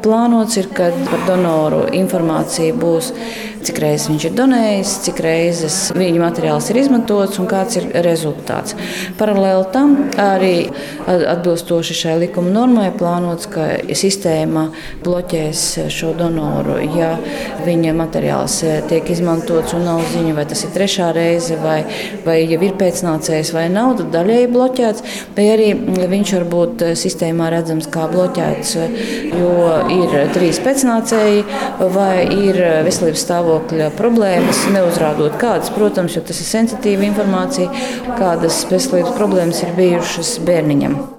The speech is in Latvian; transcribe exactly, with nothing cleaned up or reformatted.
plānots ir, ka par donoru informācija būs, cik reizes viņš ir donējis, cik reizes viņa materiāls ir izmantots un kāds ir rezultāts. Paralēli tam arī atbilstoši šai likuma normai plānots, ka sistēma bloķēs šo donoru, ja viņa materiāls tiek izmantots un nav ziņa, vai tas ir trešā reize, vai, vai jau ir pēcnācējs vai nav, tad daļēji bloķēts, vai arī viņš var būt sistēmā redzams kā bloķēts, jo ir trīs pēcnācēji vai ir veselības stāvokļa problēmas, neuzrādot kādas, protams, jo tas ir sensitīva informācija, kādas veselības problēmas ir bijušas bērniņam.